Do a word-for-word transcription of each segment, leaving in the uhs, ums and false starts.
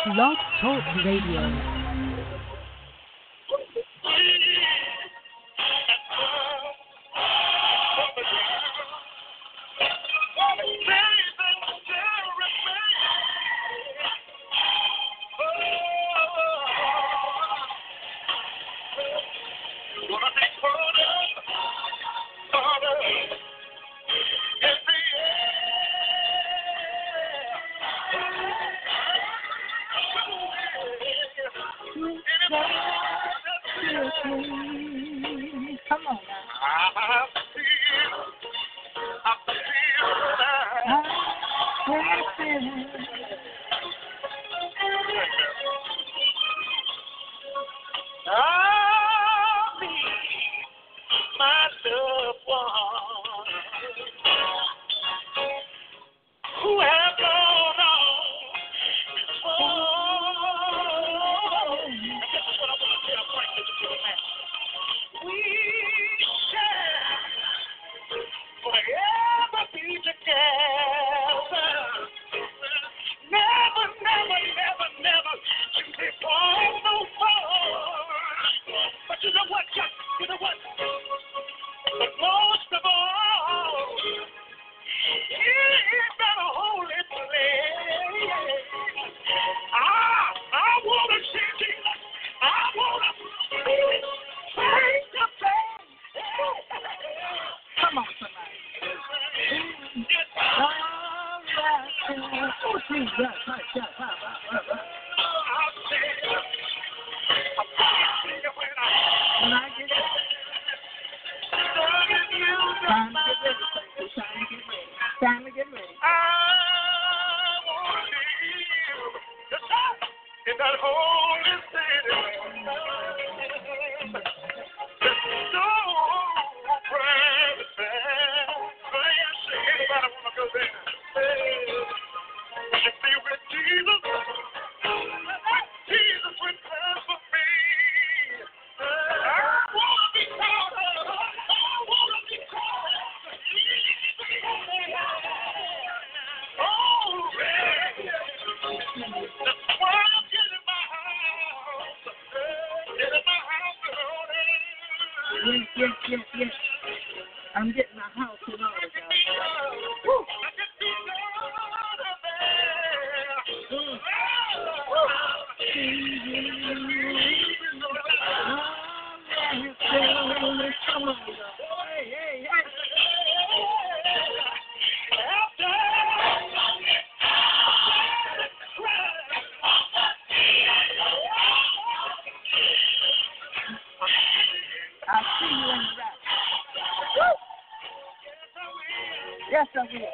Blog Talk Radio. Come on now. I'll be my loved one who have gone on before. And this is what I want to tell Frank to man. We shall forever be together. Never, never, never, never to depart no more. But you know what, Chuck? You know what? But most of all, it's not a holy place. Ah, I want to see Jesus. I want to face to face. Come on, somebody. All right. Oh, Jesus. Right, yeah, right, right, right, right. When I get ready. Time to get ready. Time to get ready. Time to get ready. I want to live in that holy city. So precious. Anybody want to go there? You be with Jesus. Jesus will come for me. I want to be called. I want to be called. Oh, man. That's why I'm getting my house. Getting my house in order. Yes, yes, yes, yes. I'm getting my house in order, guys. Woo. I can see God there. Mm. Come on, hey, hey, hey. I'll see you in the rap. Woo! Yes, I will.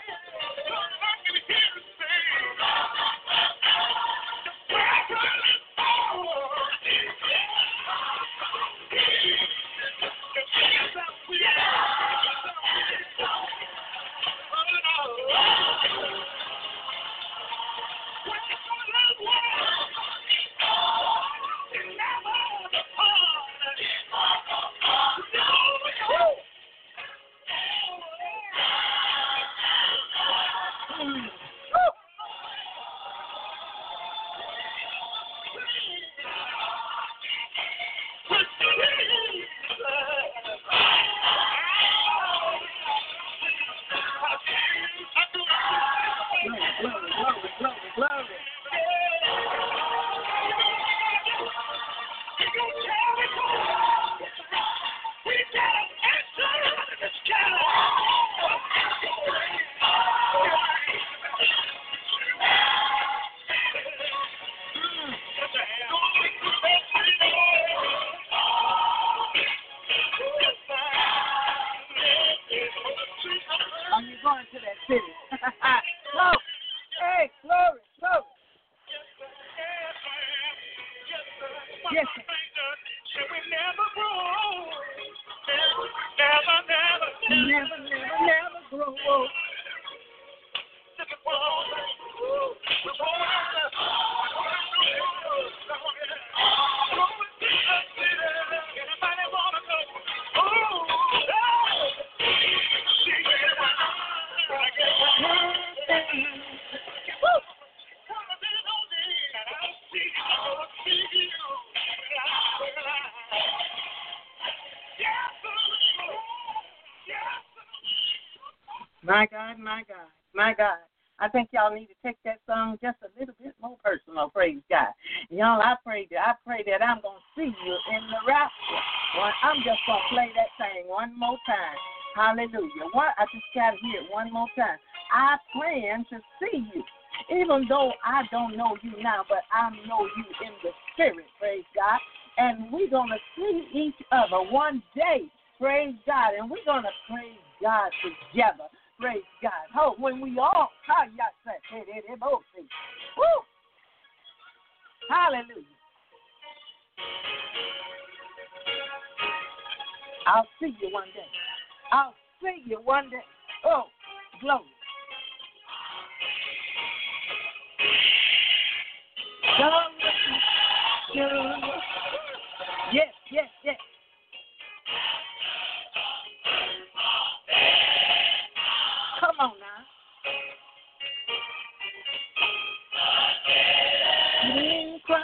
Glory, glory, glory, glory. Are you going to that city? Glory. Hey, glory, glory. Yes, sir. Never, never, never grow. My God, my God, my God. I think y'all need to take that song just a little bit more personal, praise God. Y'all, I pray that I pray that I'm gonna see you in the rapture. Well, I'm just gonna play that thing one more time. Hallelujah. One, I just gotta hear it one more time. I plan to see you. Even though I don't know you now, but I know you in the spirit, praise God. And we're gonna see each other one day, praise God, and we're gonna praise God together. Praise God. Oh, when we all, woo, hallelujah. I'll see you one day. I'll see you one day. Oh, glory. Yes, yes, yes. Come on now. In Christ.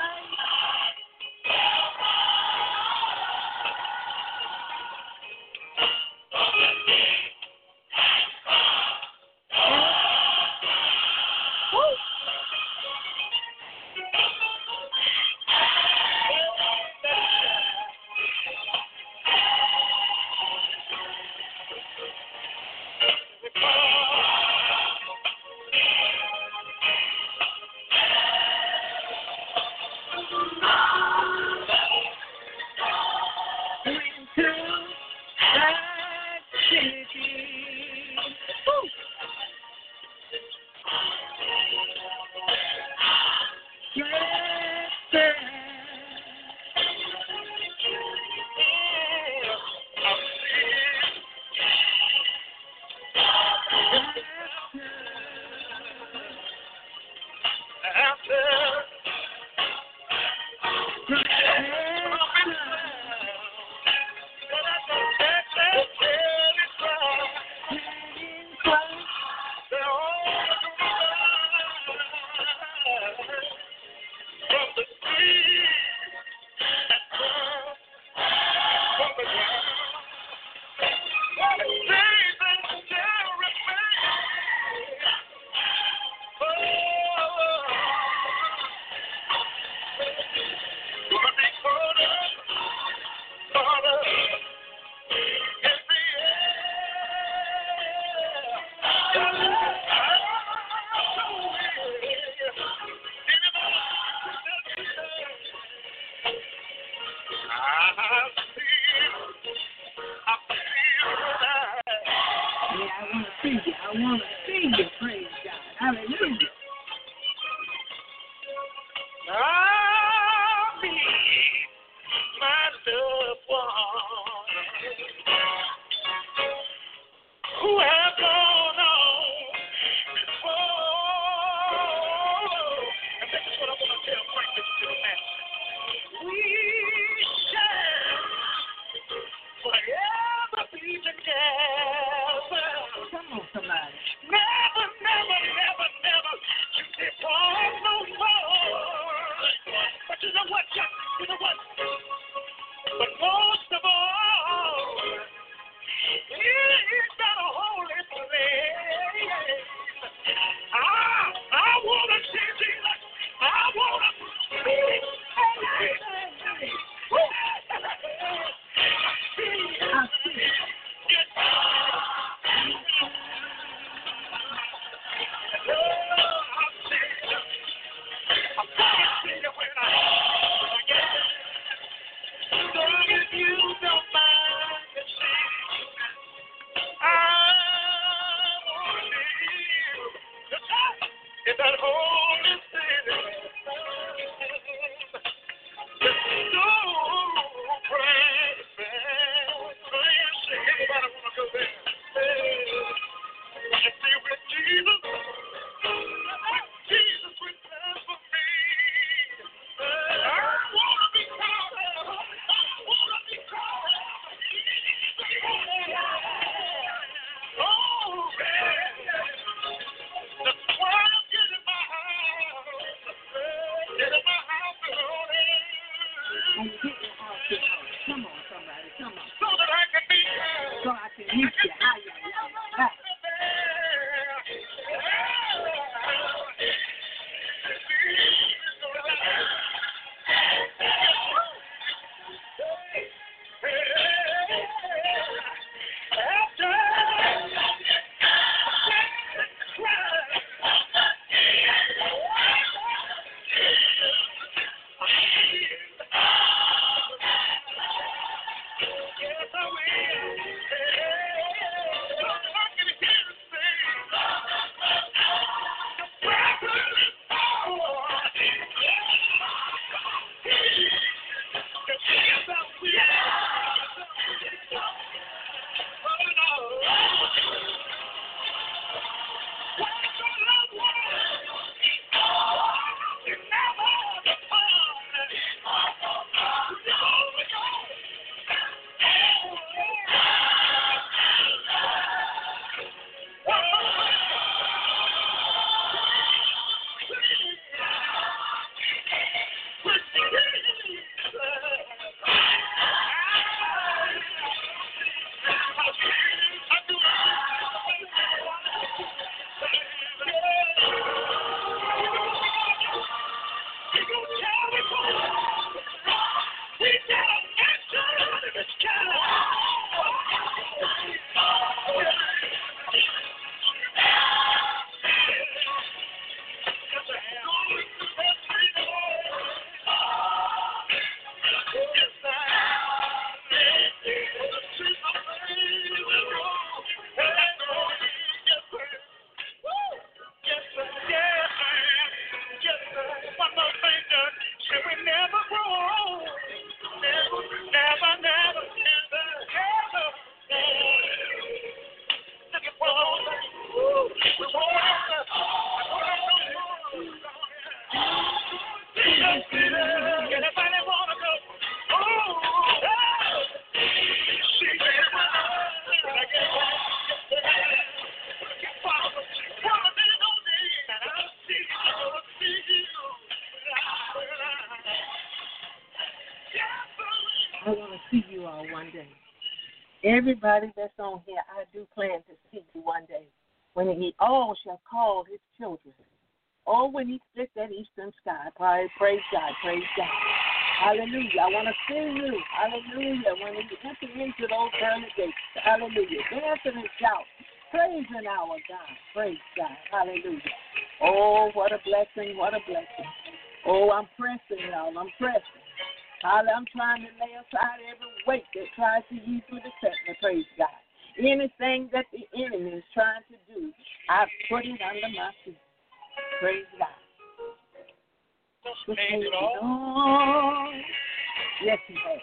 day. Everybody that's on here, I do plan to see you one day. When he all shall call his children. Oh, when he split that eastern sky. Praise God, praise God. Hallelujah. I want to see you. Hallelujah. When he enter into those pearly gates. Hallelujah. Dancing and shout. Praising our God. Praise God. Hallelujah. Oh, what a blessing. What a blessing. Oh, I'm pressing, y'all. I'm pressing. I'm trying to lay aside every weight that tries to easily beset me. Praise God. Anything that the enemy is trying to do, I put it under my feet. Praise God. Just made it all. Oh, yes, he has.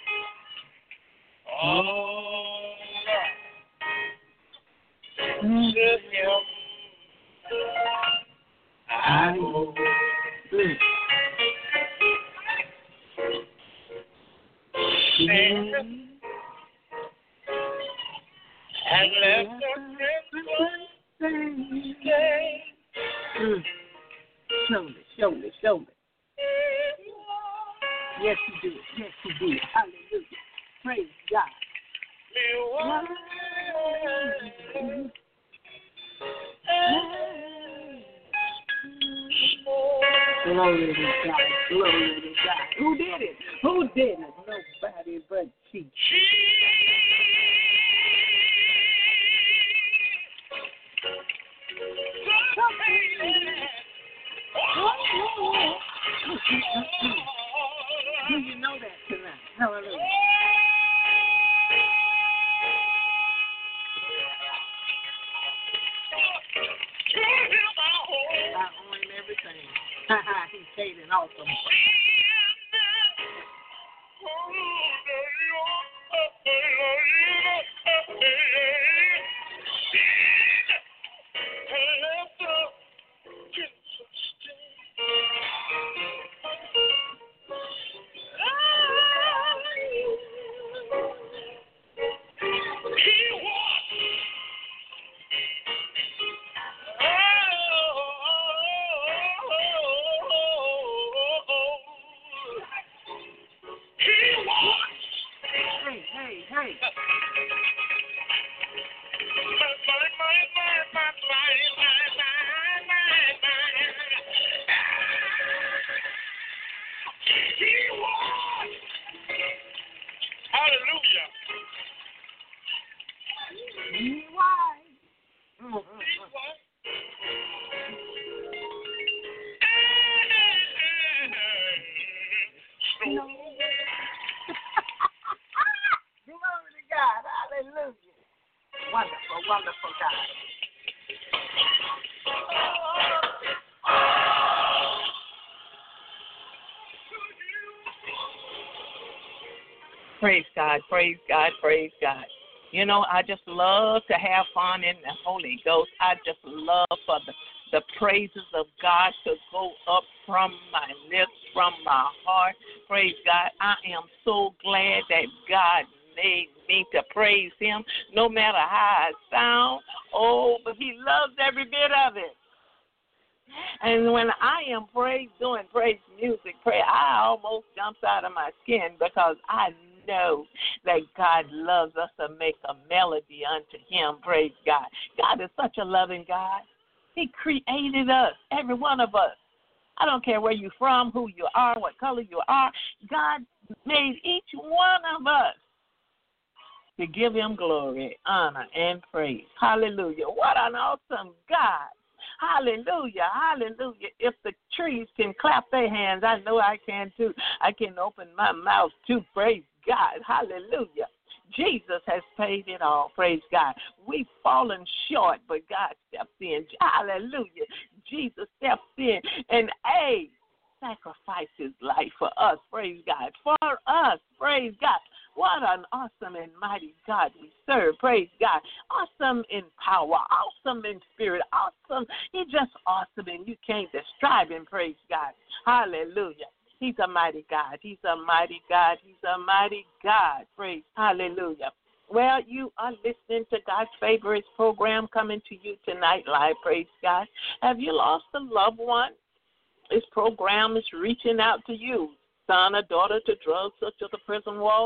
All right. Mm. To him I go. Mm. Mm. And let the crimson stay. Mm. Slowly, slowly, slowly. Yes, you do. Yes, you do. Hallelujah. Praise God. Glory to God. Glory to God. Who did it? Who did it? Nobody but Jesus. Do you know that tonight? Hallelujah. I owe him everything. He paid an awesome price. Hey, hey, hey. Hallelujah. He wise. Mm, mm, mm. Glory to God. Hallelujah. Wonderful, wonderful God. Praise God, praise God, praise God. You know, I just love to have fun in the Holy Ghost. I just love for the, the praises of God to go up from my lips, from my heart. Praise God. I am so glad that God made me to praise him, no matter how I sound. Oh, but he loves every bit of it. And when I am praise, doing praise music, pray, I almost jumps out of my skin because I know that God loves us to make a melody unto him. Praise God. God is such a loving God. He created us, every one of us. I don't care where you're from, who you are, what color you are. God made each one of us to give him glory, honor, and praise. Hallelujah. What an awesome God. Hallelujah, hallelujah. If the trees can clap their hands, I know I can too. I can open my mouth too. Praise God. Hallelujah. Jesus has paid it all. Praise God. We've fallen short, but God steps in. Hallelujah. Jesus steps in and a sacrificed his life for us. Praise God. For us. Praise God. What an awesome and mighty God we serve. Praise God. Awesome in power. Awesome in spirit. Awesome. He's just awesome, and you can't describe him. Praise God. Hallelujah. He's a mighty God. He's a mighty God. He's a mighty God. Praise. Hallelujah. Well, you are listening to God's Favorite program coming to you tonight live. Praise God. Have you lost a loved one? This program is reaching out to you. Son or daughter to drugs or to the prison walls.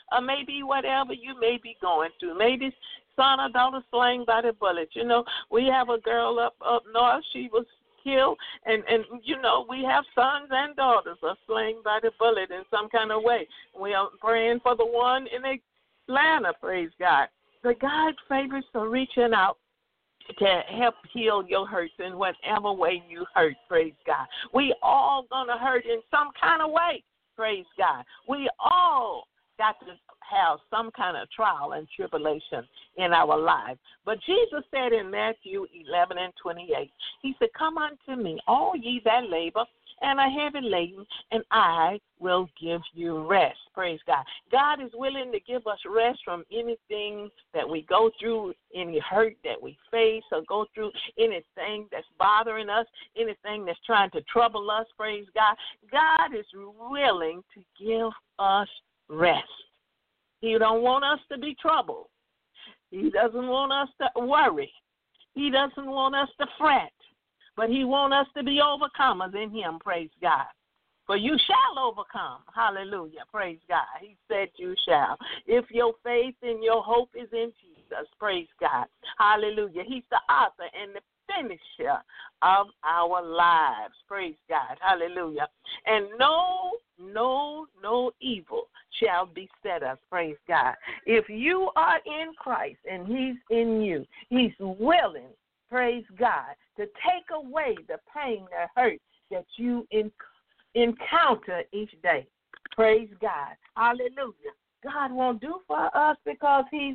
or maybe whatever you may be going through. Maybe son or daughter slain by the bullet. You know, we have a girl up up north. She was killed, and, and you know, we have sons and daughters are slain by the bullet in some kind of way. We are praying for the one in Atlanta, praise God. But God favors for reaching out to help heal your hurts in whatever way you hurt, praise God. We all gonna hurt in some kind of way, praise God. We all got to have some kind of trial and tribulation in our lives. But Jesus said in Matthew eleven and twenty-eight, he said, come unto me, all ye that labor and are heavy laden, and I will give you rest. Praise God. God is willing to give us rest from anything that we go through, any hurt that we face or go through, anything that's bothering us, anything that's trying to trouble us. Praise God. God is willing to give us rest. He don't want us to be troubled. He doesn't want us to worry. He doesn't want us to fret. But he wants us to be overcomers in him, praise God. For you shall overcome. Hallelujah. Praise God. He said you shall. If your faith and your hope is in Jesus, praise God. Hallelujah. He's the author and the finisher of our lives. Praise God. Hallelujah. And no, no, no evil shall beset us. Praise God. If you are in Christ and he's in you, he's willing, praise God, to take away the pain, the hurt that you in, encounter each day. Praise God. Hallelujah. God won't do for us because he's,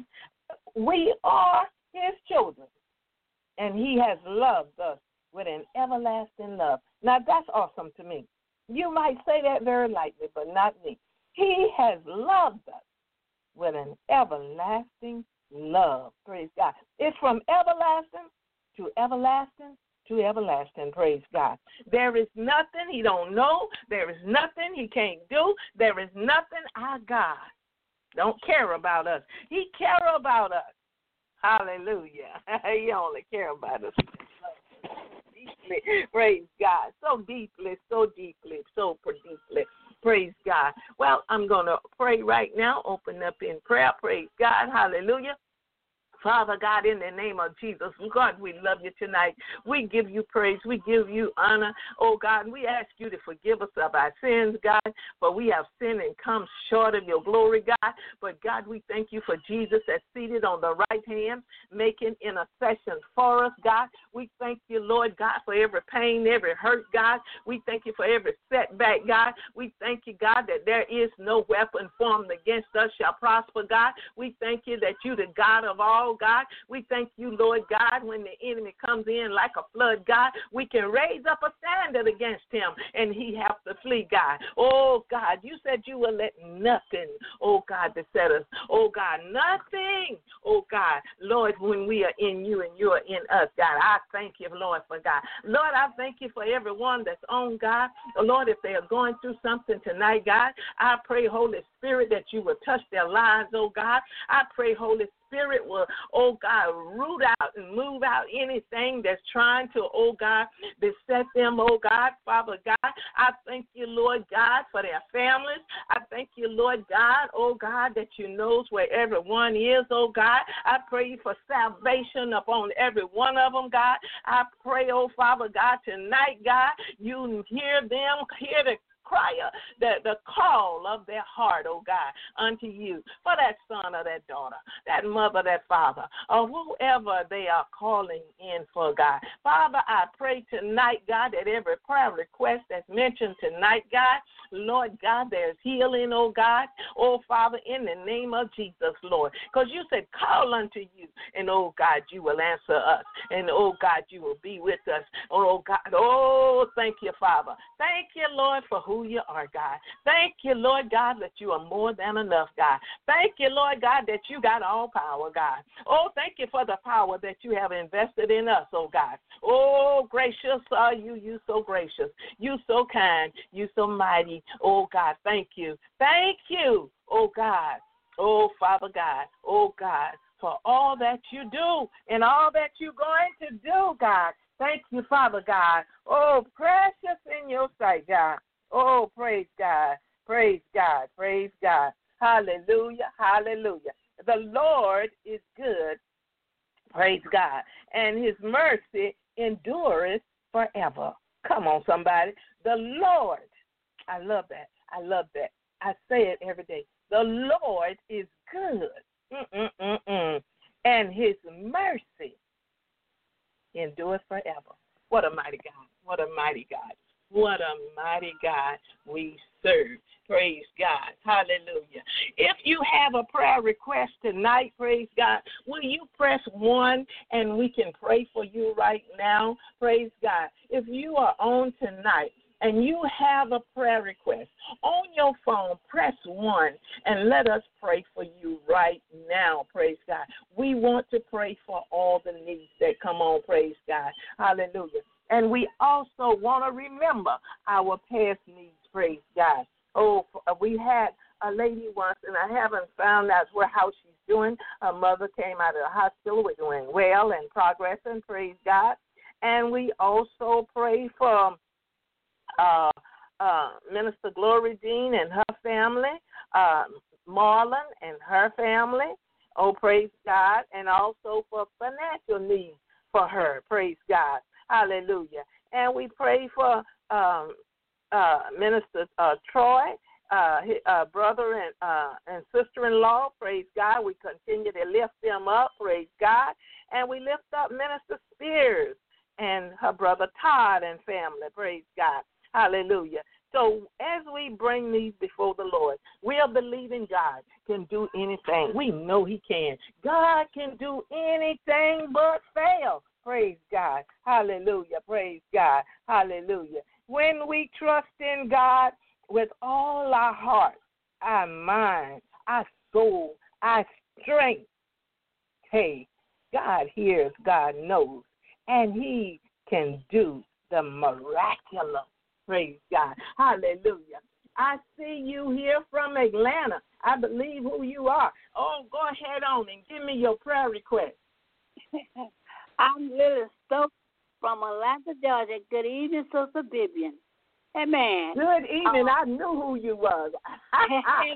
we are his children. And he has loved us with an everlasting love. Now, that's awesome to me. You might say that very lightly, but not me. He has loved us with an everlasting love. Praise God. It's from everlasting to everlasting to everlasting, praise God. There is nothing he don't know. There is nothing he can't do. There is nothing our God don't care about us. He care about us. Hallelujah. He only care about us deeply, praise God. So deeply, so deeply, so deeply, praise God. Well, I'm going to pray right now, open up in prayer, praise God, hallelujah. Father God, in the name of Jesus, God, we love you tonight. We give you praise. We give you honor. Oh, God, we ask you to forgive us of our sins, God, for we have sinned and come short of your glory, God. But, God, we thank you for Jesus that's seated on the right hand, making intercession for us, God. We thank you, Lord God, for every pain, every hurt, God. We thank you for every setback, God. We thank you, God, that there is no weapon formed against us shall prosper, God. We thank you that you the God of all, God. We thank you, Lord God, when the enemy comes in like a flood, God, we can raise up a standard against him and he have to flee, God. Oh, God, you said you will let nothing, oh, God, beset us. Oh, God, nothing, oh, God, Lord, when we are in you and you are in us, God, I thank you, Lord, for God. Lord, I thank you for everyone that's on, God. Lord, if they are going through something tonight, God, I pray, Holy Spirit, that you will touch their lives, oh, God. I pray, Holy Spirit, Spirit will, oh God, root out and move out anything that's trying to, oh God, beset them, oh God, Father God. I thank you, Lord God, for their families. I thank you, Lord God, oh God, that you knows where everyone is, oh God. I pray for salvation upon every one of them, God. I pray, oh Father God, tonight, God, you hear them, hear the cry, the, the call of their heart, oh God, unto you for that son or that daughter, that mother, that father, or whoever they are calling in for, God. Father, I pray tonight, God, that every prayer request that's mentioned tonight, God, Lord God, there's healing, oh God, oh Father, in the name of Jesus, Lord, because you said call unto you, and oh God, you will answer us, and oh God, you will be with us, oh God, oh, thank you, Father. Thank you, Lord, for who you are, God. Thank you, Lord God, that you are more than enough, God. Thank you, Lord God, that you got all power, God. Oh, thank you for the power that you have invested in us, oh God. Oh, gracious are you, you so gracious. You so kind, you so mighty. Oh, God, thank you. Thank you, oh God. Oh, Father God, oh God, for all that you do and all that you're going to do, God. Thank you, Father God. Oh, precious in your sight, God. Oh, praise God, praise God, praise God. Hallelujah, hallelujah. The Lord is good, praise God, and his mercy endureth forever. Come on, somebody. The Lord, I love that. I love that. I say it every day. The Lord is good, Mm-mm-mm-mm. and his mercy endureth forever. What a mighty God. What a mighty God. What a mighty God we serve. Praise God. Hallelujah. If you have a prayer request tonight, praise God, will you press one and we can pray for you right now? Praise God. If you are on tonight and you have a prayer request, on your phone, press one and let us pray for you right now. Praise God. We want to pray for all the needs that come on. Praise God. Hallelujah. And we also want to remember our past needs, praise God. Oh, we had a lady once, and I haven't found out where how she's doing. Her mother came out of the hospital. We're doing well and progressing, praise God. And we also pray for uh, uh, Minister Glory Dean and her family, uh, Marlon and her family. Oh, praise God. And also for financial needs for her, praise God. Hallelujah. And we pray for um, uh, Minister uh, Troy, uh, his, uh, brother and, uh, and sister-in-law. Praise God. We continue to lift them up. Praise God. And we lift up Minister Spears and her brother Todd and family. Praise God. Hallelujah. So as we bring these before the Lord, we are believing God can do anything. We know he can. God can do anything but fail. Praise God. Hallelujah. Praise God. Hallelujah. When we trust in God with all our heart, our mind, our soul, our strength, hey, God hears, God knows, and he can do the miraculous. Praise God. Hallelujah. I see you here from Atlanta. I believe who you are. Oh, go ahead on and give me your prayer request. I'm Lily Stokes from Atlanta, Georgia. Good evening, Sister Vivian. Amen. Good evening. Uh, I knew who you was. I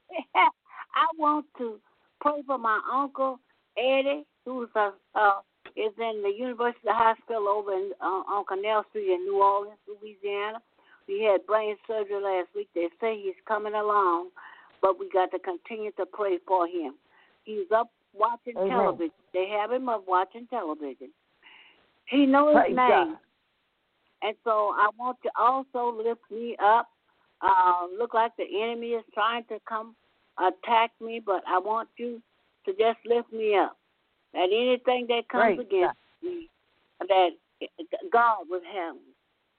want to pray for my uncle, Eddie, who's uh, uh, is in the University Hospital over in, uh, on Canal Street in New Orleans, Louisiana. We had brain surgery last week. They say he's coming along, but we got to continue to pray for him. He's up watching Amen. television. They have him up watching television. He knows Praise his name. God. And so I want to also lift me up. Uh, look like the enemy is trying to come attack me, but I want you to just lift me up. That anything that comes Praise against God. me, that God would have me.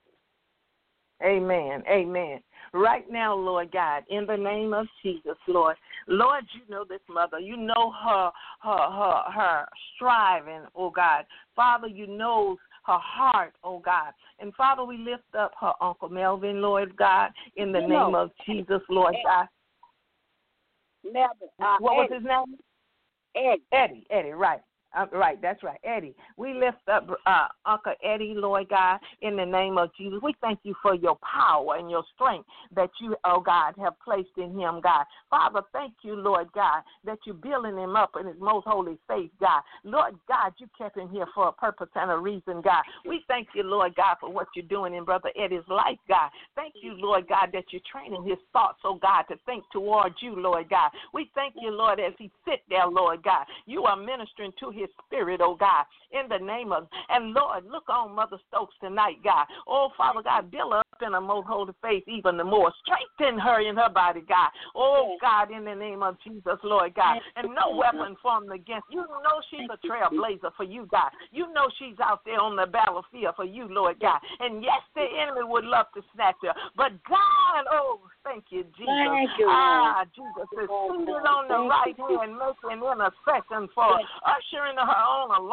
Amen. Amen. Right now, Lord God, in the name of Jesus, Lord, Lord, you know this mother. You know her, her, her, her striving, oh God. Father, you know her heart, oh God. And Father, we lift up her Uncle Melvin, Lord God, in the You name know, of Jesus, Lord Ed, God. Melvin, uh, What Eddie, was his name? Eddie. Eddie, Eddie, right. Uh, right, that's right, Eddie. We lift up uh, Uncle Eddie, Lord God, in the name of Jesus. We thank you for your power and your strength that you, oh God, have placed in him, God. Father, thank you, Lord God, that you're building him up in his most holy faith, God. Lord God, you kept him here for a purpose and a reason, God. We thank you, Lord God, for what you're doing in Brother Eddie's life, God. Thank you, Lord God, that you're training his thoughts, oh God, to think towards you, Lord God. We thank you, Lord, as he sit there, Lord God. You are ministering to his spirit, oh God, in the name of, and Lord, look on Mother Stokes tonight, God. Oh, Father God, build her up in a most holy faith even the more. Strengthen her in her body, God. Oh, God, in the name of Jesus, Lord God. And no weapon formed against, you know she's a trailblazer for you, God. You know she's out there on the battlefield for you, Lord God. And yes, the enemy would love to snatch her, but God, oh, thank you, Jesus. Thank you, ah, Jesus is seated on the right hand, making intercession for ushering her on along, God.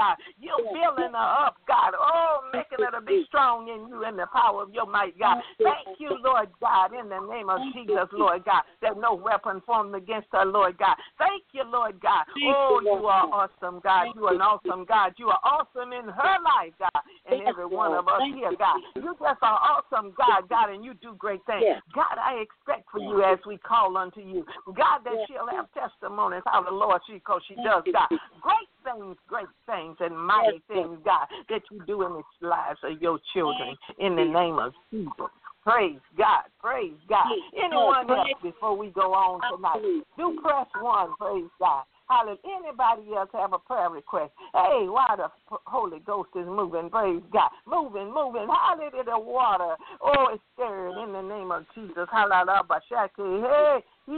God. You're building her up, God. Oh, making her to be strong in you and the power of your might, God. Thank you, Lord God, in the name of Jesus, Lord God, that no weapon formed against her, Lord God. Thank you, Lord God. Oh, you are awesome, God. You are an awesome God. You are awesome in her life, God, and every one of us here, God. You just are awesome, God, God, and you do great things. God, I expect for you as we call unto you, God, that she'll have testimonies how the Lord, she, because she does, God, great things, great things, and mighty things, God, that you do in the lives of your children, in the name of Jesus. Praise God, praise God. Anyone else before we go on tonight? Do press one, praise God. Hallelujah. Anybody else have a prayer request? Hey, why the Holy Ghost is moving, praise God. Moving, moving. Hallelujah, the water. Oh, it's stirred in the name of Jesus. Hallelujah. Hey,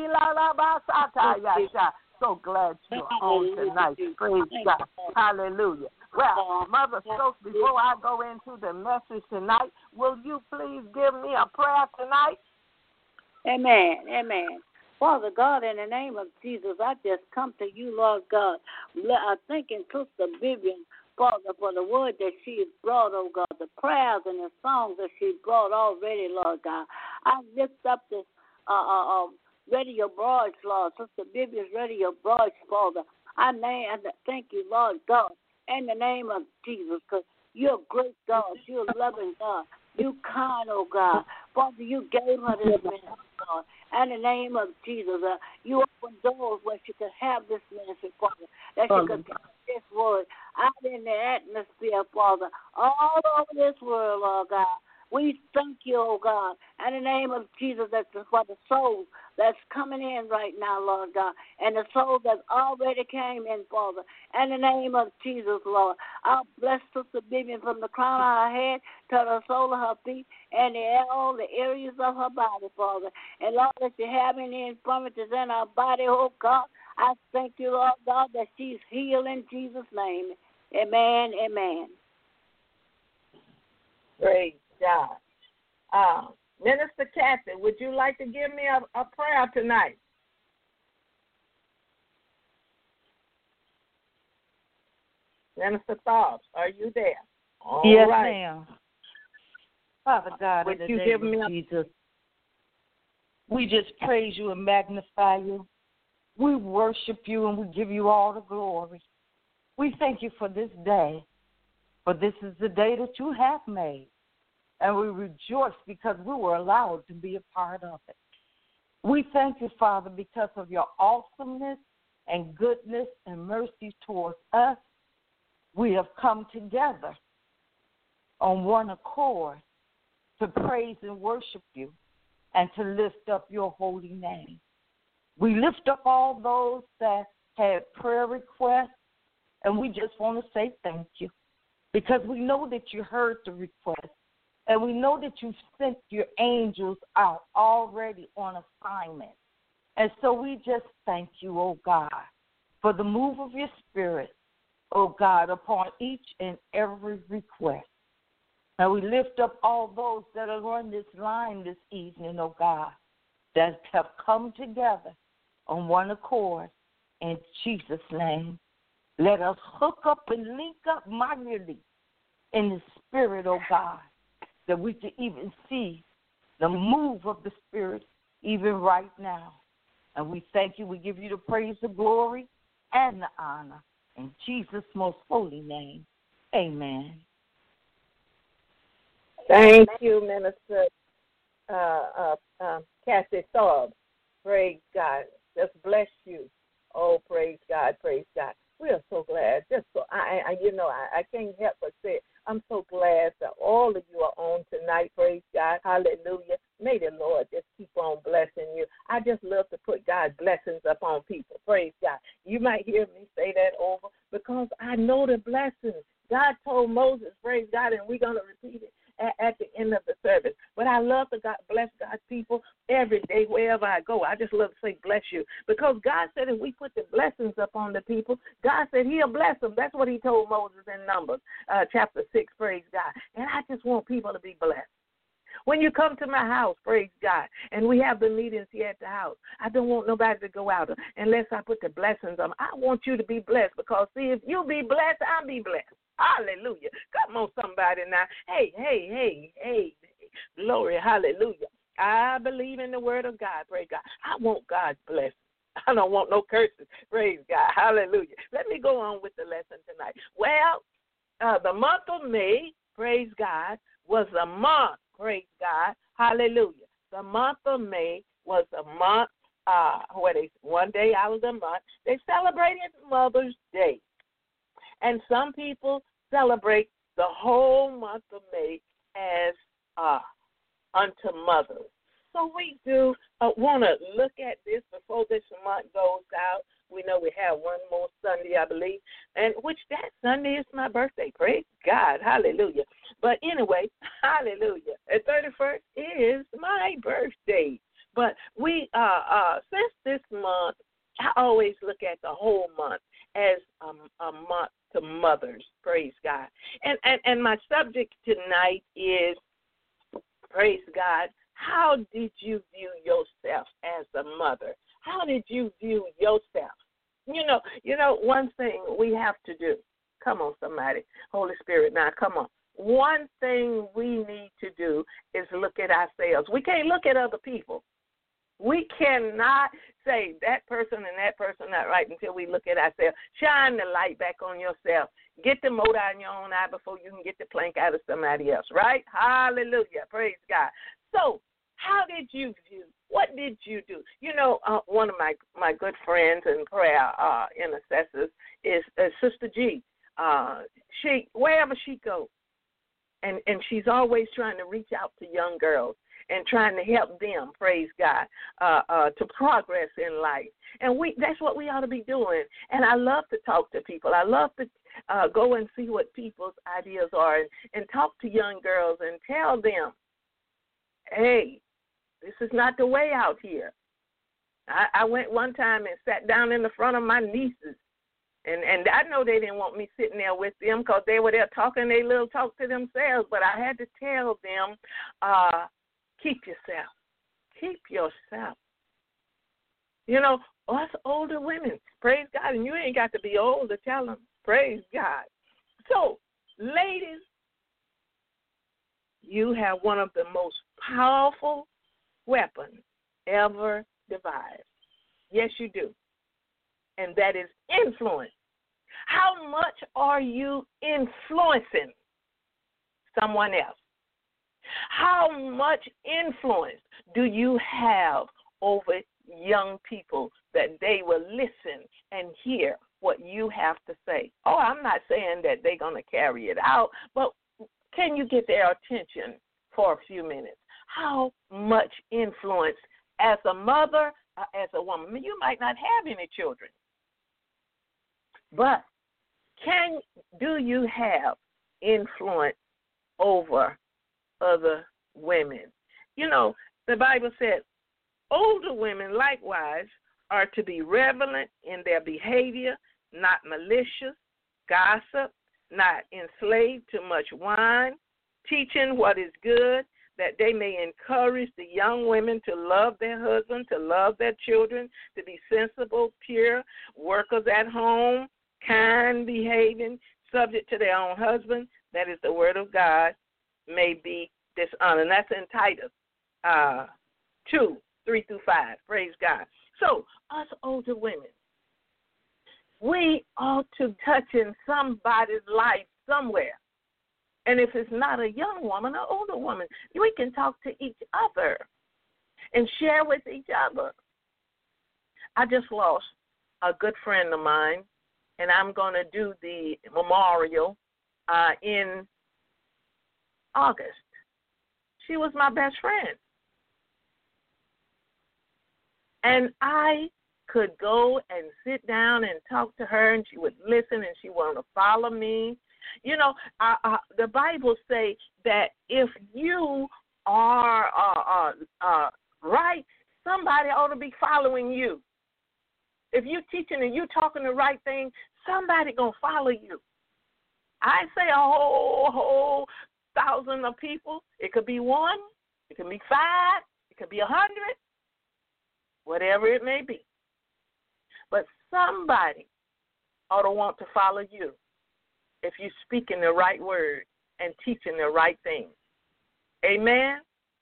so glad you're on tonight. Praise God. Hallelujah. Well, Mother Stokes, before I go into the message tonight, will you please give me a prayer tonight? Amen. Amen. Father God, in the name of Jesus, I just come to you, Lord God. I thank and Sister Vivian, Father, for the word that she has brought, oh God, the prayers and the songs that she brought already, Lord God. I lift up this uh, uh, uh, Radio Broads, Lord, Sister Vivian's Radio Broads, Father. I name, I thank you, Lord God, in the name of Jesus, because you're a great God. You're a loving God. You kind, oh God. Father, you gave her this ministry, God. In the name of Jesus, uh, you open doors where she could have this ministry, Father, that she could get this word out in the atmosphere, Father, all over this world, Lord God. We thank you, oh God, in the name of Jesus, that's for the souls that's coming in right now, Lord God, and the souls that already came in, Father, in the name of Jesus, Lord. I'll bless Sister Vivian from the crown of her head to the sole of her feet and the, all the areas of her body, Father. And Lord, if you have any infirmities in her body, oh God, I thank you, Lord God, that she's healed in Jesus' name. Amen, amen. Praise God. Uh, Minister Kathy, would you like to give me a, a prayer tonight? Minister Thoughts, are you there? All yes, right. ma'am. Father God, would in the you name give of me a... Jesus, we just praise you and magnify you. We worship you and we give you all the glory. We thank you for this day, for this is the day that you have made. And we rejoice because we were allowed to be a part of it. We thank you, Father, because of your awesomeness and goodness and mercy towards us. We have come together on one accord to praise and worship you and to lift up your holy name. We lift up all those that had prayer requests, and we just want to say thank you because we know that you heard the request. And we know that you've sent your angels out already on assignment. And so we just thank you, oh God, for the move of your spirit, oh God, upon each and every request. And we lift up all those that are on this line this evening, oh God, that have come together on one accord in Jesus' name. Let us hook up and link up mightily in the spirit, oh God, that we can even see the move of the Spirit even right now. And we thank you. We give you the praise, the glory, and the honor. In Jesus' most holy name, amen. Thank you, Minister uh, uh, uh, Kathy Thorpe. Praise God. Just bless you. Oh, praise God, praise God. We are so glad. Just so I, I you know, I, I can't help but say, I'm so glad that all of you are on tonight. Praise God. Hallelujah. May the Lord just keep on blessing you. I just love to put God's blessings upon people. Praise God. You might hear me say that over because I know the blessings. God told Moses, praise God, and we're going to repeat it at, at the end of the service. But I love to God, bless God's people every day, wherever I go. I just love to say bless you because God said if we put the blessings upon the people, God said he'll bless them. That's what he told Moses in Numbers uh, chapter six, praise God. And I just want people to be blessed. When you come to my house, praise God, and we have the meetings here at the house, I don't want nobody to go out unless I put the blessings on them. I want you to be blessed because, see, if you be blessed, I'll be blessed. Hallelujah. Come on, somebody now. Hey, hey, hey, hey. Glory, hallelujah. I believe in the word of God, praise God. I want God's blessing. I don't want no curses, praise God, hallelujah. Let me go on with the lesson tonight. Well, uh, the month of May, praise God, was a month, praise God, hallelujah. The month of May was a month, uh, where they, one day out of the month, they celebrated Mother's Day. And some people celebrate the whole month of May as uh, unto mothers. So we do uh, want to look at this before this month goes out. We know we have one more Sunday, I believe, and which that Sunday is my birthday. Praise God. Hallelujah. But anyway, hallelujah. The thirty-first is my birthday. But we, uh, uh, since this month, I always look at the whole month as um, a month to mothers. Praise God. And, and, and my subject tonight is, praise God, how did you view yourself as a mother? How did you view yourself? You know, you know, one thing we have to do. Come on, somebody. Holy Spirit, now come on. One thing we need to do is look at ourselves. We can't look at other people. We cannot say that person and that person not right until we look at ourselves. Shine the light back on yourself. Get the mote out in your own eye before you can get the plank out of somebody else, right? Hallelujah. Praise God. So how did you view? What did you do? You know, uh, one of my, my good friends and prayer uh, intercessors is uh, Sister G. Uh, she wherever she goes, and, and she's always trying to reach out to young girls and trying to help them, praise God, uh, uh, to progress in life. And we that's what we ought to be doing. And I love to talk to people. I love to uh, go and see what people's ideas are and, and talk to young girls and tell them, hey, this is not the way out here. I, I went one time and sat down in the front of my nieces, and, and I know they didn't want me sitting there with them because they were there talking their little talk to themselves, but I had to tell them, uh, keep yourself. Keep yourself. You know, us older women, praise God, and you ain't got to be old to tell them, praise God. So, ladies, you have one of the most powerful weapons ever devised. Yes, you do. And that is influence. How much are you influencing someone else? How much influence do you have over young people that they will listen and hear what you have to say? Oh, I'm not saying that they're going to carry it out, but can you get their attention for a few minutes? How much influence as a mother, uh, as a woman? I mean, you might not have any children, but can do you have influence over other women? You know, the Bible says older women likewise are to be relevant in their behavior, not malicious, gossip, not enslaved to much wine, teaching what is good, that they may encourage the young women to love their husband, to love their children, to be sensible, pure, workers at home, kind, behaving, subject to their own husband. That is the word of God, may be dishonored. And that's in Titus uh, two, three through five. Praise God. So, us older women, we ought to touch in somebody's life somewhere. And if it's not a young woman, an older woman, we can talk to each other and share with each other. I just lost a good friend of mine, and I'm going to do the memorial uh, in August. She was my best friend. And I could go and sit down and talk to her, and she would listen, and she wanted to follow me. You know, uh, uh, the Bible says that if you are uh, uh, uh, right, somebody ought to be following you. If you're teaching and you're talking the right thing, somebody going to follow you. I say a whole, whole thousand of people. It could be one. It can be five. It could be a hundred. Whatever it may be. But somebody ought to want to follow you if you're speaking the right word and teaching the right thing. Amen?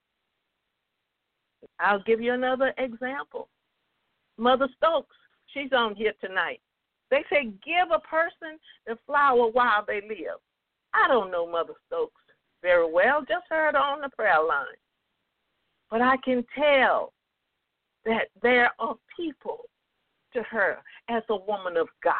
I'll give you another example. Mother Stokes, she's on here tonight. They say give a person the flower while they live. I don't know Mother Stokes very well, just heard her on the prayer line. But I can tell that there are people to her as a woman of God,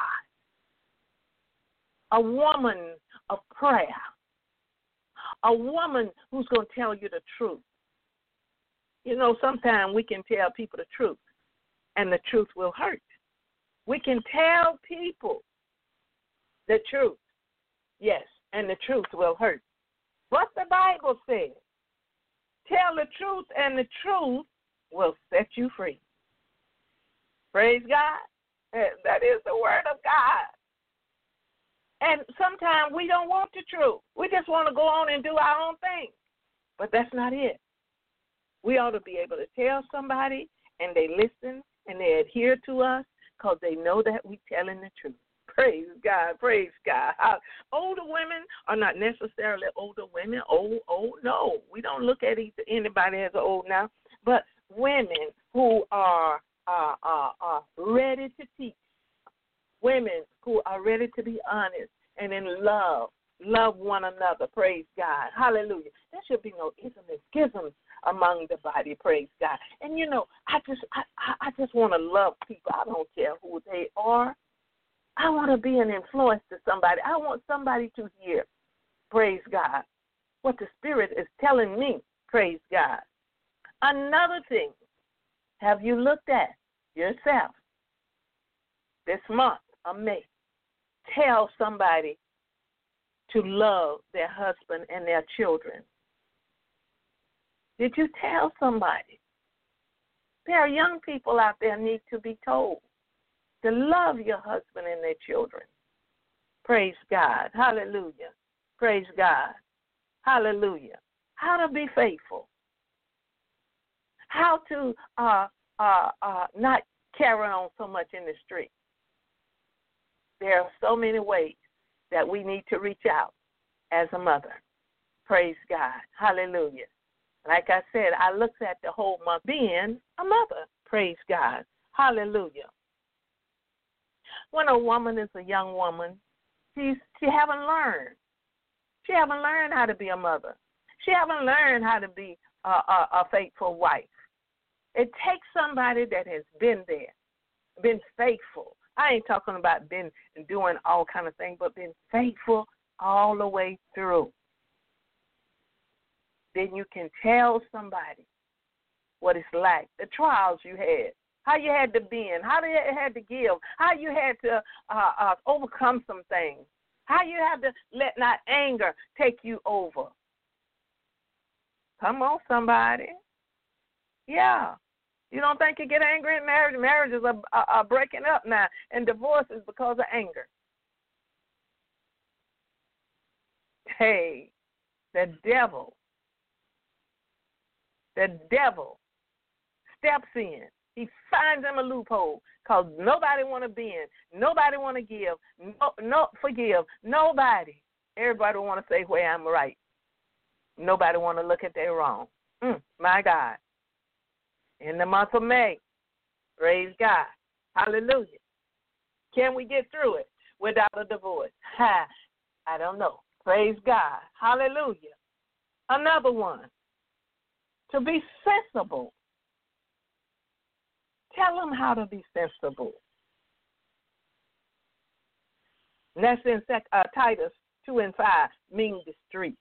a woman of prayer, a woman who's going to tell you the truth. You know, sometimes we can tell people the truth, and the truth will hurt. We can tell people the truth, yes, and the truth will hurt. What the Bible says, tell the truth, and the truth will set you free. Praise God. That is the word of God. And sometimes we don't want the truth. We just want to go on and do our own thing. But that's not it. We ought to be able to tell somebody, and they listen, and they adhere to us because they know that we're telling the truth. Praise God. Praise God. Uh, older women are not necessarily older women. Old, old, no. We don't look at anybody as old now. But women who are, uh, uh, are ready to teach, women who are ready to be honest and in love, love one another. Praise God. Hallelujah. There should be no isms and schisms among the body. Praise God. And, you know, I just I, I just want to love people. I don't care who they are. I want to be an influence to somebody. I want somebody to hear, praise God, what the Spirit is telling me. Praise God. Another thing, have you looked at yourself this month of May? Tell somebody to love their husband and their children. Did you tell somebody? There are young people out there need to be told to love your husband and their children. Praise God. Hallelujah. Praise God. Hallelujah. How to be faithful. How to uh, uh, uh, not carry on so much in the street. There are so many ways that we need to reach out as a mother. Praise God. Hallelujah. Like I said, I looked at the whole month being a mother. Praise God. Hallelujah. When a woman is a young woman, she's, she haven't learned. She haven't learned how to be a mother. She haven't learned how to be a, a, a faithful wife. It takes somebody that has been there, been faithful. I ain't talking about been doing all kind of things, but been faithful all the way through. Then you can tell somebody what it's like, the trials you had, how you had to bend, how you had to give, how you had to uh, uh, overcome some things, how you had to let not anger take you over. Come on, somebody. Yeah. You don't think you get angry in marriage? Marriages are, are, are breaking up now, and divorce is because of anger. Hey, the devil, the devil steps in. He finds him a loophole because nobody want to bend, nobody want to give, no, no forgive, nobody. Everybody want to say, well, I'm right. Nobody want to look at their wrong. Mm, my God. In the month of May, praise God. Hallelujah. Can we get through it without a divorce? Ha, I don't know. Praise God. Hallelujah. Another one, to be sensible. Tell them how to be sensible. And that's in uh, Titus two and five, mean the street.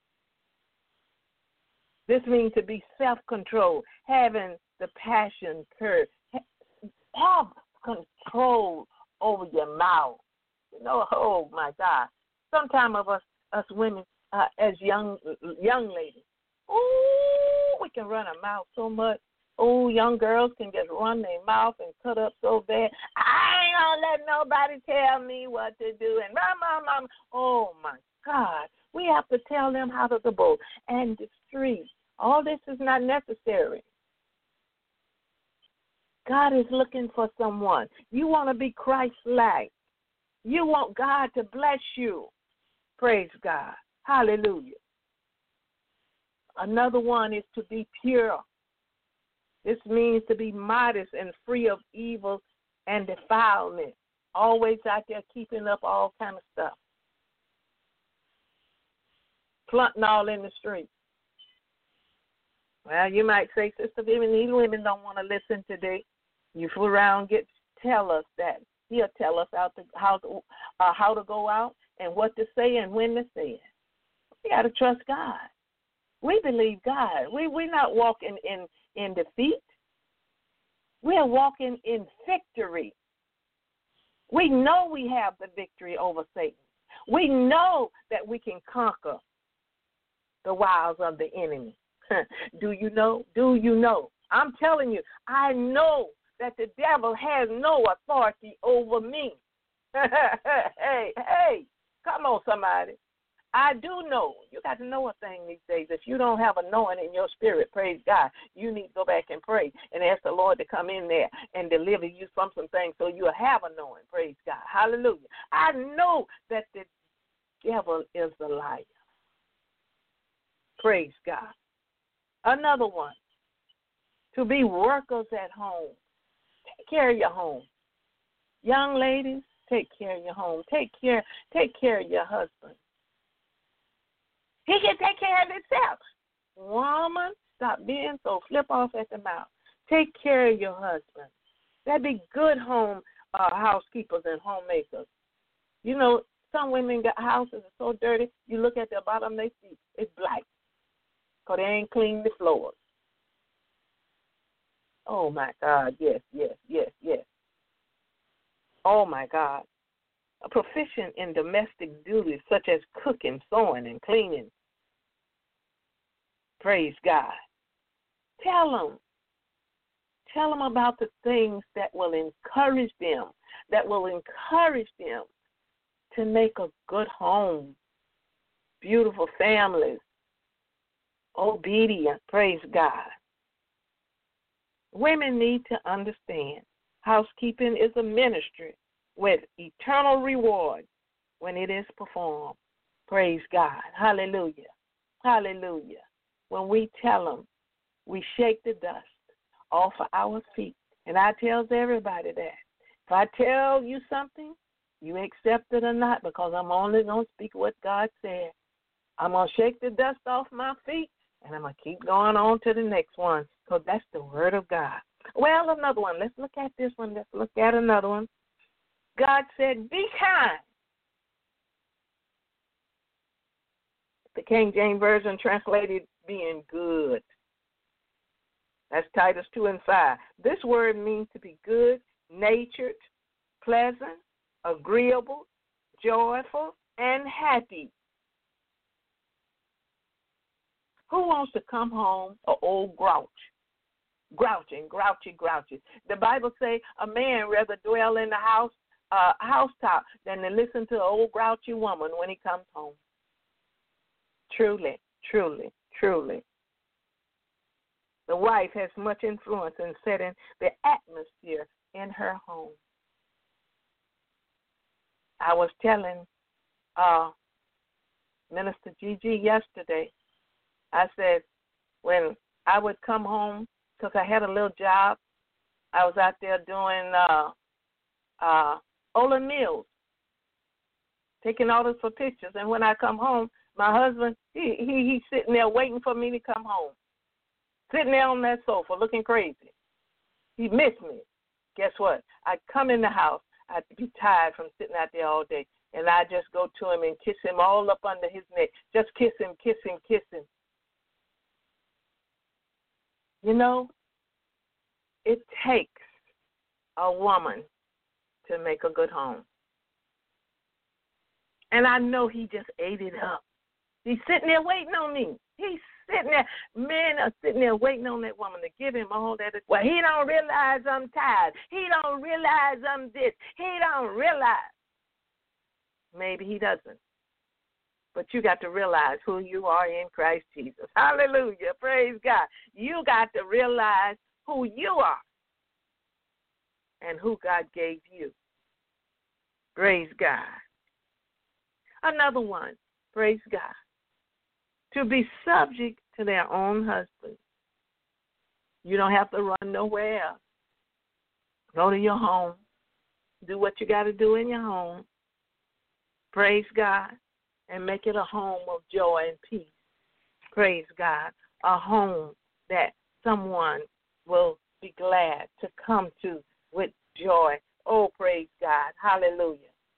This means to be self-controlled, having the passion curve. Have control over your mouth. You know, oh, my God. Sometimes of us, us women, uh, as young young ladies, ooh, we can run our mouth so much. Oh, young girls can just run their mouth and cut up so bad. I ain't gonna let nobody tell me what to do. And mom, mom, mom. Oh, my God. We have to tell them how to go. And the street, All this is not necessary. God is looking for someone. You want to be Christ-like. You want God to bless you. Praise God. Hallelujah. Another one is to be pure. This means to be modest and free of evil and defilement. Always out there keeping up all kind of stuff. Flaunting all in the street. Well, you might say, Sister Vivian, these women don't want to listen today. You fool around, get tell us that. He'll tell us how to how to uh, how to go out and what to say and when to say it. We got to trust God. We believe God. We we're not walking in, in defeat. We're walking in victory. We know we have the victory over Satan. We know that we can conquer the wiles of the enemy. Do you know? Do you know? I'm telling you, I know that the devil has no authority over me. hey, hey, come on, somebody. I do know. You got to know a thing these days. If you don't have a knowing in your spirit, praise God, you need to go back and pray and ask the Lord to come in there and deliver you from some things so you'll have a knowing, praise God. Hallelujah. I know that the devil is a liar. Praise God. Another one, to be workers at home. Take care of your home. Young ladies, take care of your home. Take care, take care of your husband. He can take care of himself. Woman, stop being so flip off at the mouth. Take care of your husband. That'd be good home uh, housekeepers and homemakers. You know, some women got houses that are so dirty, you look at the bottom of their feet, it's black. Because they ain't cleaned the floors. Oh, my God, yes, yes, yes, yes. Oh, my God. A proficient in domestic duties such as cooking, sewing, and cleaning. Praise God. Tell them. Tell them about the things that will encourage them, that will encourage them to make a good home, beautiful families, obedient, praise God. Women need to understand housekeeping is a ministry with eternal reward when it is performed. Praise God. Hallelujah. Hallelujah. When we tell them, we shake the dust off of our feet. And I tells everybody that. If I tell you something, you accept it or not, because I'm only going to speak what God said. I'm going to shake the dust off my feet, and I'm going to keep going on to the next one, because that's the word of God. Well, another one. Let's look at this one. Let's look at another one. God said, be kind. The King James Version translated being good. That's Titus two and five. This word means to be good, natured, pleasant, agreeable, joyful, and happy. Who wants to come home an old grouch? Grouching, grouchy, grouchy. The Bible say a man rather dwell in the house, uh, housetop than to listen to an old grouchy woman when he comes home. Truly, truly, truly. The wife has much influence in setting the atmosphere in her home. I was telling uh, Minister Gigi yesterday, I said when I would come home, because I had a little job, I was out there doing uh, uh, Olin Mills, taking orders for pictures. And when I come home, my husband, he, he he's sitting there waiting for me to come home, sitting there on that sofa looking crazy. He missed me. Guess what? I'd come in the house. I'd be tired from sitting out there all day, and I'd just go to him and kiss him all up under his neck. Just kiss him, kiss him, kiss him. You know, it takes a woman to make a good home. And I know he just ate it up. He's sitting there waiting on me. He's sitting there. Men are sitting there waiting on that woman to give him all that. Well, he don't realize I'm tired. He don't realize I'm this. He don't realize. Maybe he doesn't. But you got to realize who you are in Christ Jesus. Hallelujah. Praise God. You got to realize who you are and who God gave you. Praise God. Another one, praise God, to be subject to their own husband. You don't have to run nowhere else. Go to your home. Do what you got to do in your home. Praise God. And make it a home of joy and peace. Praise God. A home that someone will be glad to come to with joy. Oh, praise God. Hallelujah.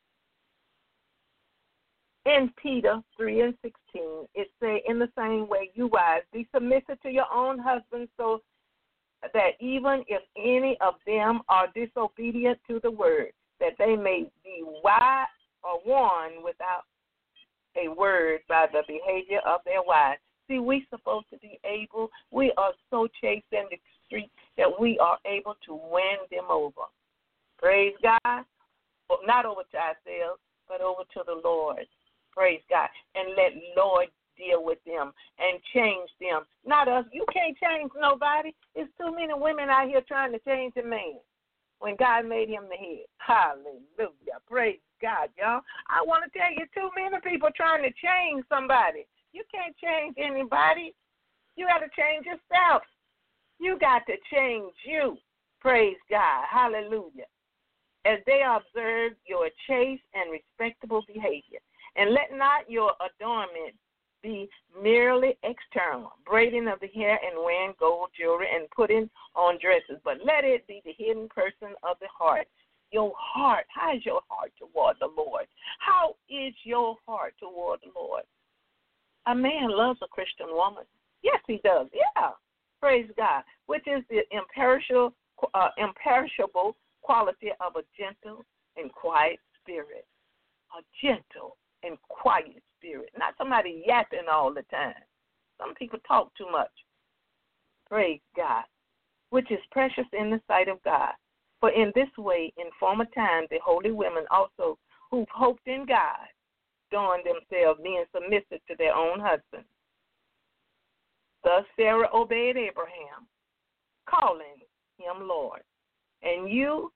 In Peter three and sixteen, it say, in the same way, you wives, be submissive to your own husbands, so that even if any of them are disobedient to the word, that they may be wise or warned without a word by the behavior of their wives. See, we're supposed to be able, we are so chased in the street that we are able to win them over. Praise God. Well, not over to ourselves, but over to the Lord. Praise God. And let Lord deal with them and change them. Not us. You can't change nobody. There's too many women out here trying to change a man when God made him the head. Hallelujah. Praise God, y'all. I want to tell you, too many people trying to change somebody. You can't change anybody. You got to change yourself. You got to change you. Praise God. Hallelujah. As they observe your chaste and respectable behavior. And let not your adornment be merely external, braiding of the hair and wearing gold jewelry and putting on dresses, but let it be the hidden person of the heart. Your heart, how is your heart toward the Lord? How is your heart toward the Lord? A man loves a Christian woman. Yes, he does. Yeah. Praise God. Which is the imperishable, uh, imperishable quality of a gentle and quiet spirit. A gentle and quiet spirit. Not somebody yapping all the time. Some people talk too much. Praise God. Which is precious in the sight of God. For in this way, in former times, the holy women also who hoped in God, adorned themselves, being submissive to their own husbands. Thus Sarah obeyed Abraham, calling him Lord. And you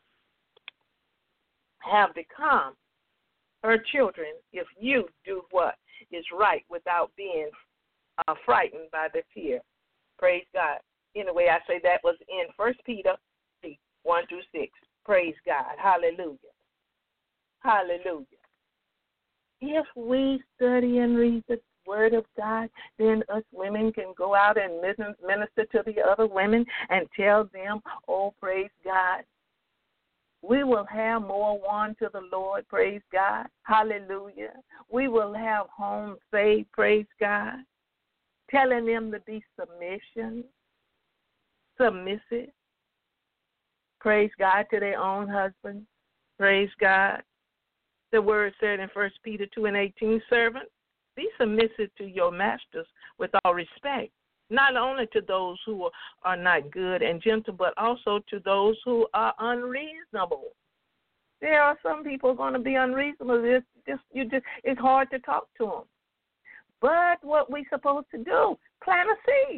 have become her children if you do what is right without being uh, frightened by the fear. Praise God. Anyway, I say that was in First Peter one through six. Praise God. Hallelujah. Hallelujah. If we study and read the Word of God, then us women can go out and minister to the other women and tell them, oh, praise God. We will have more won to the Lord, praise God. Hallelujah. We will have homes saved, praise God. Telling them to be submission, submissive, praise God, to their own husband, praise God. The word said in First Peter two and eighteen, servants, be submissive to your masters with all respect, not only to those who are not good and gentle, but also to those who are unreasonable. There are some people going to be unreasonable. It's just, you just, it's hard to talk to them. But what we supposed to do, plant a seed.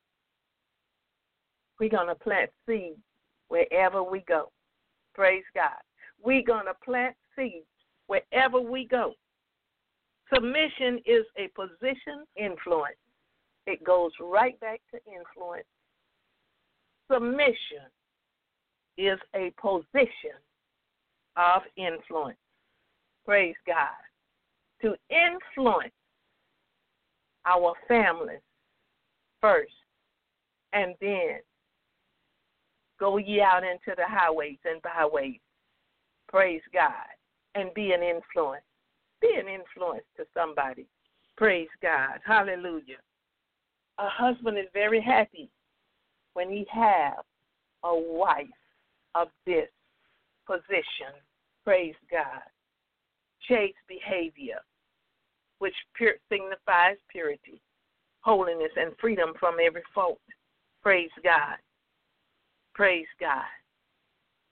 We're going to plant seeds wherever we go. Praise God. We're going to plant seeds wherever we go. Submission is a position influence. It goes right back to influence. Submission is a position of influence. Praise God. To influence our families first, and then go ye out into the highways and byways. Praise God. And be an influence. Be an influence to somebody. Praise God. Hallelujah. A husband is very happy when he has a wife of this position. Praise God. Chaste behavior, which pure, signifies purity, holiness, and freedom from every fault. Praise God. Praise God.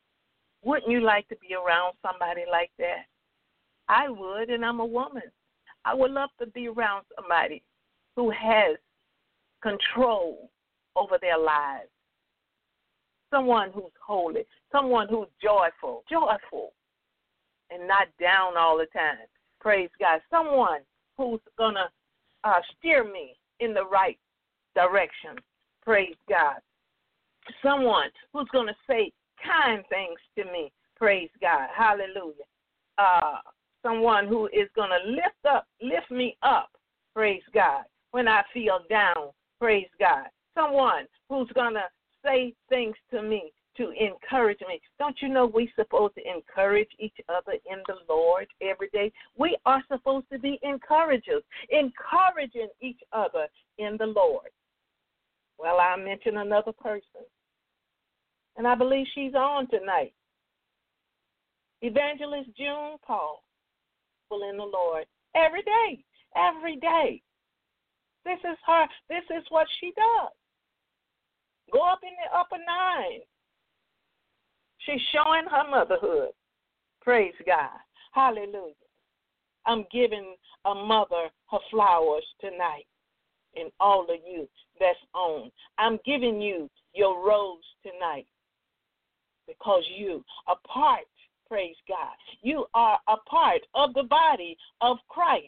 Wouldn't you like to be around somebody like that? I would, and I'm a woman. I would love to be around somebody who has control over their lives. Someone who's holy, someone who's joyful, joyful, and not down all the time. Praise God. Someone who's going to uh, steer me in the right direction. Praise God. Someone who's going to say kind things to me. Praise God. Hallelujah. Uh, someone who is going to lift up, lift me up. Praise God. When I feel down. Praise God. Someone who's going to say things to me to encourage me. Don't you know we're supposed to encourage each other in the Lord every day? We are supposed to be encouragers, encouraging each other in the Lord. Well, I mentioned another person, and I believe she's on tonight. Evangelist June Paul, in the Lord, every day, every day. This is her, this is what she does. Go up in the upper nine. She's showing her motherhood. Praise God. Hallelujah. I'm giving a mother her flowers tonight, and all of you that's on. I'm giving you your rose tonight because you are part, praise God. You are a part of the body of Christ.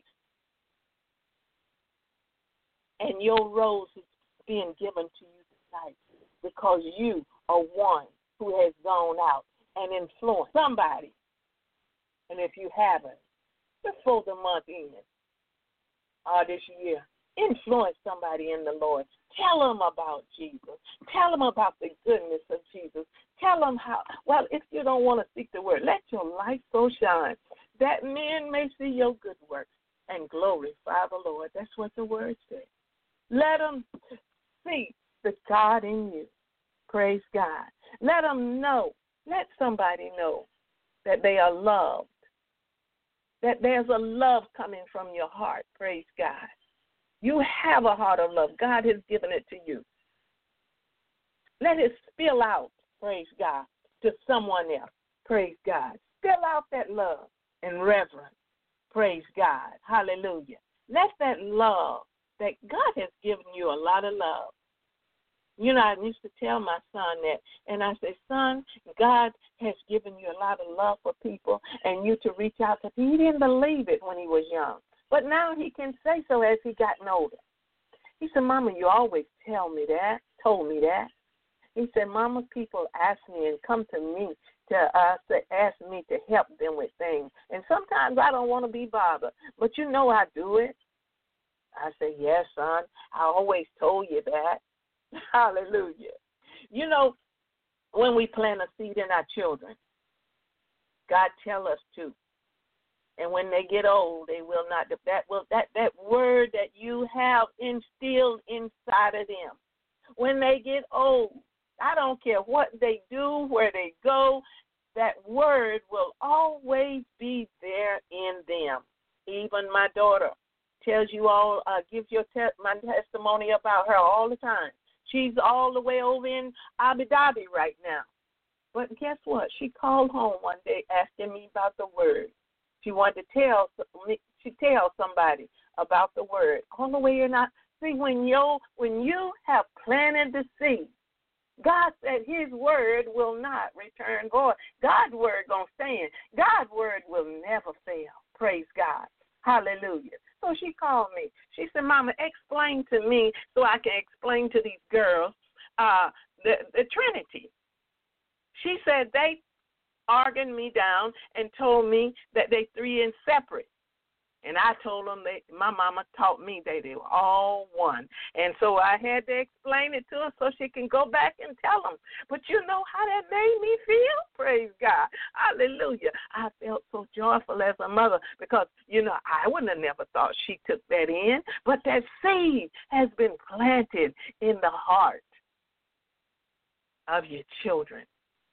And your rose is being given to you tonight because you are one who has gone out and influenced somebody. And if you haven't, before the month ends, uh, this year, influence somebody in the Lord. Tell them about Jesus. Tell them about the goodness of Jesus. Tell them how, well, if you don't want to speak the word, let your light so shine that men may see your good works and glorify the Lord. That's what the word says. Let them see the God in you. Praise God. Let them know, let somebody know that they are loved, that there's a love coming from your heart. Praise God. You have a heart of love. God has given it to you. Let it spill out, praise God, to someone else. Praise God. Spill out that love and reverence. Praise God. Hallelujah. Let that love that God has given you a lot of love. You know, I used to tell my son that, and I say, son, God has given you a lot of love for people and you to reach out to people. He didn't believe it when he was young, but now he can say so as he gotten older. He said, Mama, you always tell me that, told me that. He said, Mama, people ask me and come to me to uh, to ask me to help them with things. And sometimes I don't want to be bothered, but you know I do it. I say, yes, son, I always told you that. Hallelujah. You know, when we plant a seed in our children, God tell us to. And when they get old, they will not. That will that, that word that you have instilled inside of them. When they get old, I don't care what they do, where they go, that word will always be there in them. Even my daughter tells you all, uh, gives your te- my testimony about her all the time. She's all the way over in Abu Dhabi right now. But guess what? She called home one day asking me about the word. She wanted to tell me, she tell somebody about the word. On the way or not, see, when you when you have planted the seed, God said his word will not return void. God's word going to stand. God's word will never fail. Praise God. Hallelujah. So she called me. She said, Mama, explain to me so I can explain to these girls uh, the, the Trinity. She said they argued me down and told me that they three and separate. And I told them that my mama taught me that they were all one. And so I had to explain it to her so she can go back and tell them. But you know how that made me feel? Praise God. Hallelujah. I felt so joyful as a mother because, you know, I wouldn't have never thought she took that in. But that seed has been planted in the heart of your children.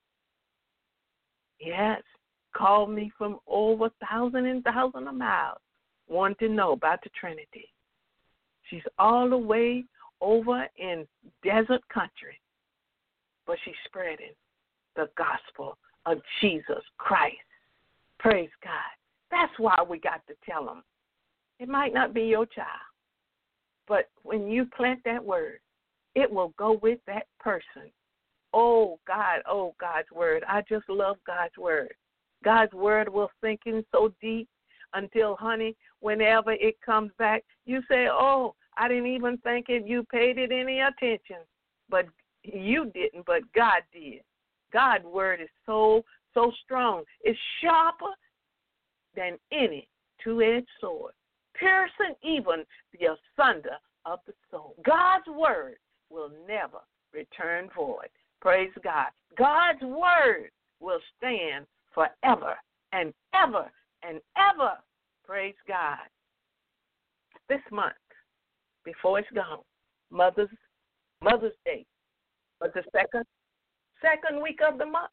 Yes. Call me from over thousand and thousand of miles. Want to know about the Trinity. She's all the way over in desert country, but she's spreading the gospel of Jesus Christ. Praise God. That's why we got to tell them. It might not be your child, but when you plant that word, it will go with that person. Oh, God, oh, God's word. I just love God's word. God's word will sink in so deep until, honey, whenever it comes back, you say, oh, I didn't even think it. You paid it any attention. But you didn't, but God did. God's word is so, so strong. It's sharper than any two-edged sword, piercing even the asunder of the soul. God's word will never return void. Praise God. God's word will stand forever and ever and ever. Praise God. This month, before it's gone, Mother's Mother's Day, but the second second week of the month.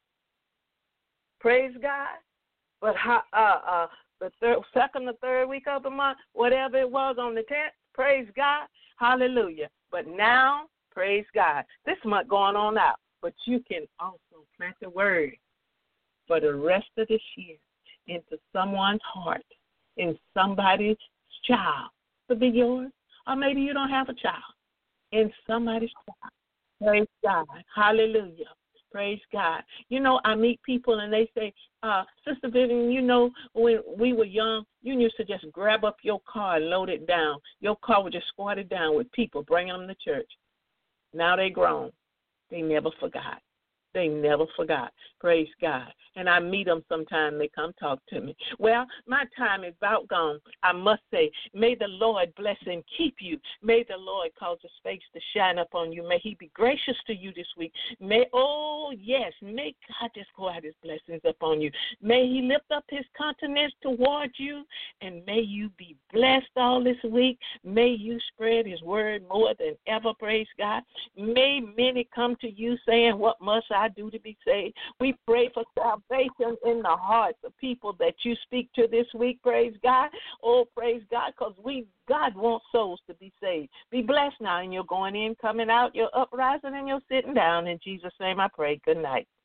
Praise God. But uh, uh, the third, second or third week of the month, whatever it was on the tenth, praise God. Hallelujah. But now, praise God. This month going on out, but you can also plant the word for the rest of this year into someone's heart, in somebody's child. To be yours, or maybe you don't have a child. In somebody's child. Praise God. Hallelujah. Praise God. You know, I meet people and they say, uh, Sister Vivian, you know, when we were young, you used to just grab up your car and load it down. Your car would just squat it down with people, bringing them to church. Now they grown. They never forgot. They never forgot. Praise God. And I meet them sometime. They come talk to me. Well, my time is about gone. I must say, may the Lord bless and keep you. May the Lord cause his face to shine upon you. May he be gracious to you this week. May, oh, yes, may God just pour out his blessings upon you. May he lift up his countenance towards you, and may you be blessed all this week. May you spread his word more than ever, praise God. May many come to you saying, what must I do to be saved? We pray for salvation in the hearts of people that you speak to this week, praise God. Oh, praise God, because we God wants souls to be saved. Be blessed now, and you're going in, coming out, you're uprising, and you're sitting down. In Jesus' name I pray. Good night.